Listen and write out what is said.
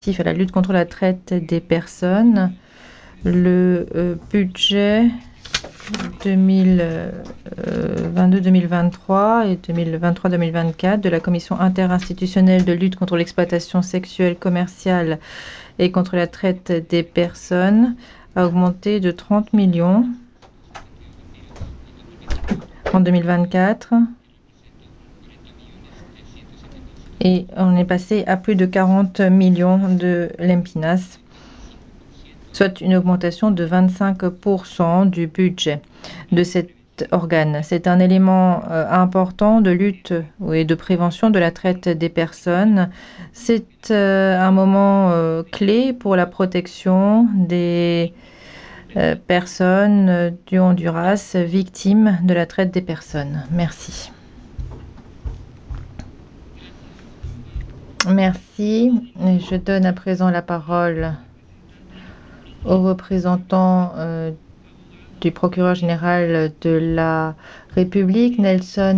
À la lutte contre la traite des personnes, le budget 2022-2023 et 2023-2024 de la Commission interinstitutionnelle de lutte contre l'exploitation sexuelle, commerciale et contre la traite des personnes a augmenté de 30 millions en 2024 et on est passé à plus de 40 millions de lempinas, soit une augmentation de 25% du budget de cet organe. C'est un élément important de lutte et de prévention de la traite des personnes. C'est un moment clé pour la protection des personnes du Honduras victimes de la traite des personnes. Merci. Merci. Et je donne à présent la parole au représentant du procureur général de la République, Nelson